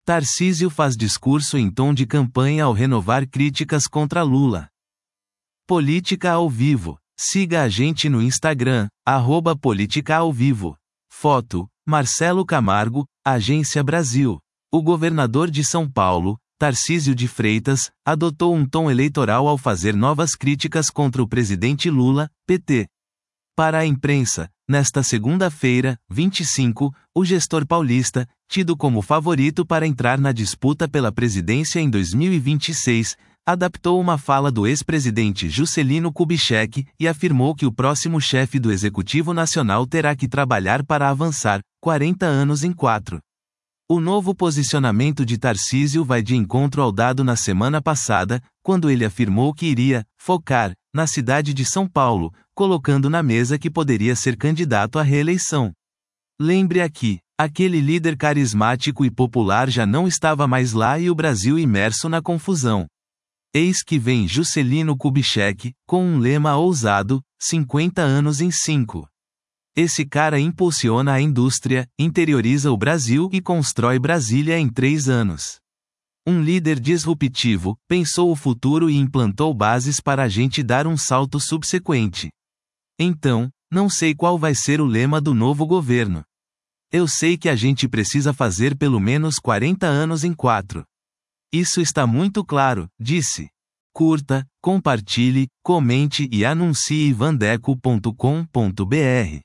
Tarcísio faz discurso em tom de campanha ao renovar críticas contra Lula. Política ao vivo. Siga a gente no Instagram, @politicaauvivo. Foto, Marcelo Camargo, Agência Brasil. O governador de São Paulo, Tarcísio de Freitas, adotou um tom eleitoral ao fazer novas críticas contra o presidente Lula, PT. Para a imprensa, nesta segunda-feira, 25, o gestor paulista, tido como favorito para entrar na disputa pela presidência em 2026, adaptou uma fala do ex-presidente Juscelino Kubitschek e afirmou que o próximo chefe do Executivo Nacional terá que trabalhar para avançar 40 anos em 4. O novo posicionamento de Tarcísio vai de encontro ao dado na semana passada, quando ele afirmou que iria focar na cidade de São Paulo, colocando na mesa que poderia ser candidato à reeleição. Lembre aqui, aquele líder carismático e popular já não estava mais lá e o Brasil imerso na confusão. Eis que vem Juscelino Kubitschek, com um lema ousado, 50 anos em 5. Esse cara impulsiona a indústria, interioriza o Brasil e constrói Brasília em 3 anos. Um líder disruptivo, pensou o futuro e implantou bases para a gente dar um salto subsequente. Então, não sei qual vai ser o lema do novo governo. Eu sei que a gente precisa fazer pelo menos 40 anos em 4. Isso está muito claro, disse. Curta, compartilhe, comente e anuncie vandeco.com.br.